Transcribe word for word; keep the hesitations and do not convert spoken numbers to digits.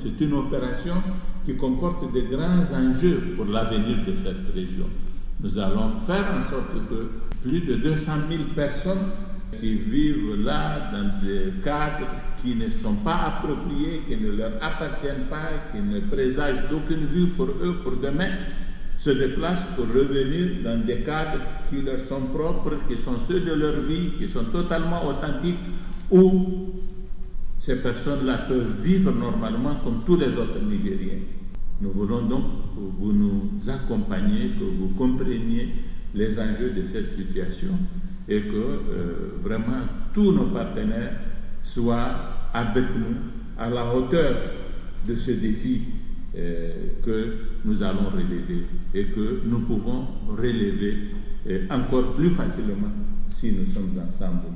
c'est une opération qui comporte de grands enjeux pour l'avenir de cette région. Nous allons faire en sorte que plus de deux cent mille personnes qui vivent là dans des cadres qui ne sont pas appropriés, qui ne leur appartiennent pas, qui ne présagent d'aucune vue pour eux, pour demain, se déplacent pour revenir dans des cadres qui leur sont propres, qui sont ceux de leur vie, qui sont totalement authentiques, où ces personnes-là peuvent vivre normalement comme tous les autres Nigériens. Nous voulons donc que vous nous accompagniez, que vous compreniez les enjeux de cette situation et que euh, vraiment tous nos partenaires soient avec nous à la hauteur de ce défi euh, que nous allons relever et que nous pouvons relever euh, encore plus facilement si nous sommes ensemble.